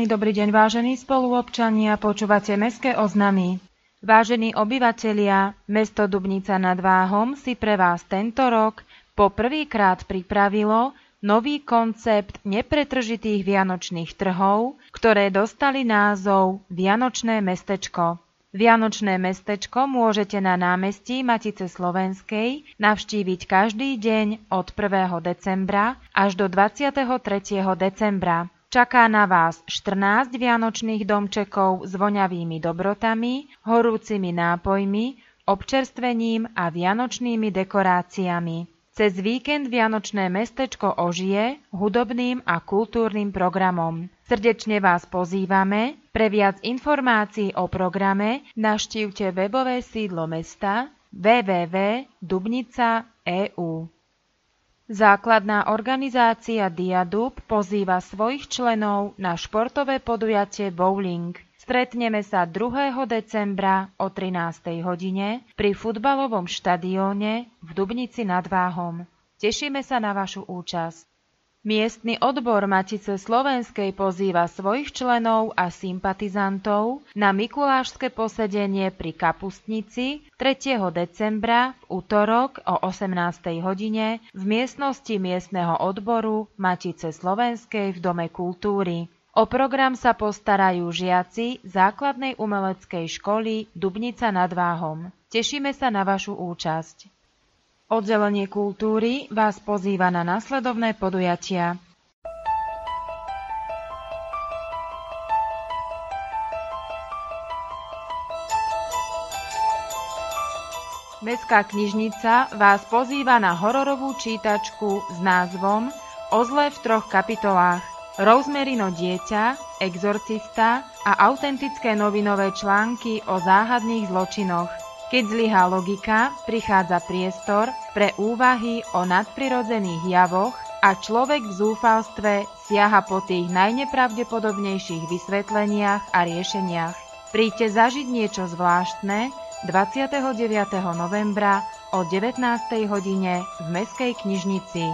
Príjemný dobrý deň, vážení spoluobčania, počúvate Mestské oznamy. Vážení obyvatelia, mesto Dubnica nad Váhom si pre vás tento rok po prvýkrát pripravilo nový koncept nepretržitých vianočných trhov, ktoré dostali názov Vianočné mestečko. Vianočné mestečko môžete na námestí Matice Slovenskej navštíviť každý deň od 1. decembra až do 23. decembra. Čaká na vás 14 vianočných domčekov s voňavými dobrotami, horúcimi nápojmi, občerstvením a vianočnými dekoráciami. Cez víkend Vianočné mestečko ožije hudobným a kultúrnym programom. Srdečne vás pozývame. Pre viac informácií o programe navštívte webové sídlo mesta www.dubnica.eu. Základná organizácia Diadub pozýva svojich členov na športové podujatie bowling. Stretneme sa 2. decembra o 13. hodine pri futbalovom štadióne v Dubnici nad Váhom. Tešíme sa na vašu účasť. Miestny odbor Matice Slovenskej pozýva svojich členov a sympatizantov na mikulášske posedenie pri Kapustnici 3. decembra v utorok o 18. hodine v miestnosti miestneho odboru Matice Slovenskej v Dome kultúry. O program sa postarajú žiaci základnej umeleckej školy Dubnica nad Váhom. Tešíme sa na vašu účasť. Oddelenie kultúry vás pozýva na nasledovné podujatia. Mestská knižnica vás pozýva na hororovú čítačku s názvom O zle v 3 kapitolách. Rosemarino dieťa, exorcista a autentické novinové články o záhadných zločinoch. Keď zlyhá logika, prichádza priestor pre úvahy o nadprirodzených javoch a človek v zúfalstve siaha po tých najnepravdepodobnejších vysvetleniach a riešeniach. Príďte zažiť niečo zvláštne 29. novembra o 19. hodine v Mestskej knižnici.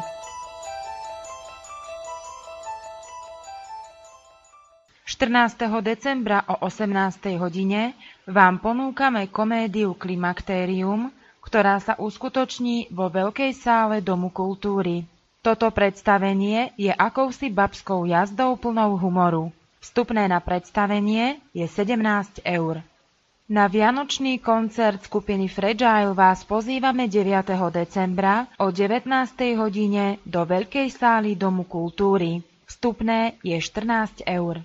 14. decembra o 18. hodine vám ponúkame komédiu Klimakterium, ktorá sa uskutoční vo veľkej sále Domu kultúry. Toto predstavenie je akousi babskou jazdou plnou humoru. Vstupné na predstavenie je 17 eur. Na vianočný koncert skupiny Fragile vás pozývame 9. decembra o 19. hodine do veľkej sály Domu kultúry. Vstupné je 14 eur.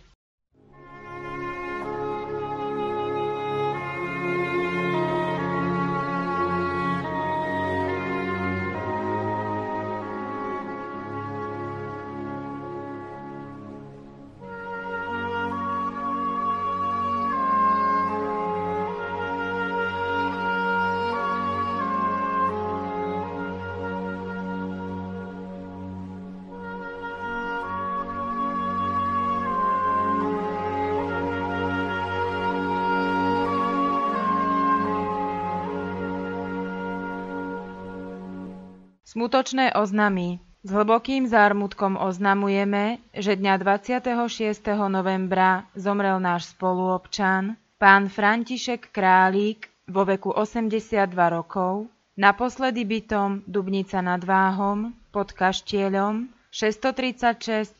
Smutočné oznamy. S hlbokým zármutkom oznamujeme, že dňa 26. novembra zomrel náš spoluobčan, pán František Králík vo veku 82 rokov, naposledy bytom Dubnica nad Váhom pod Kaštieľom 636/26.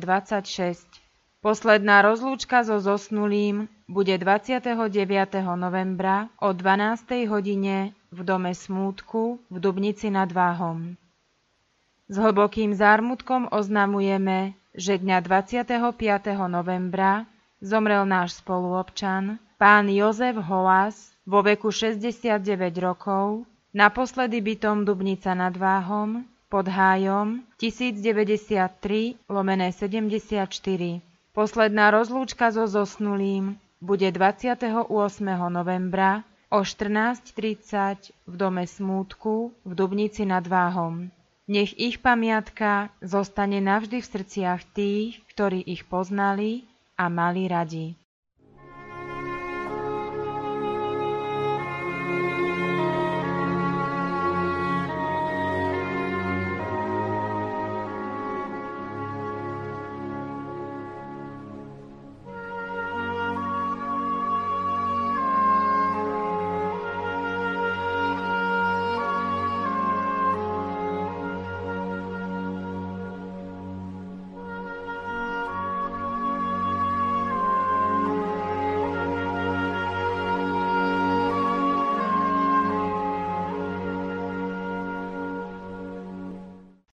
Posledná rozlúčka so zosnulým bude 29. novembra o 12. hodine v Dome smútku v Dubnici nad Váhom. S hlbokým zármutkom oznamujeme, že dňa 25. novembra zomrel náš spoluobčan, pán Jozef Holás vo veku 69 rokov, naposledy bytom Dubnica nad Váhom pod Hájom 1093/74. Posledná rozlúčka so zosnulým bude 28. novembra o 14:30 v Dome smútku v Dubnici nad Váhom. Nech ich pamiatka zostane navždy v srdciach tých, ktorí ich poznali a mali radi.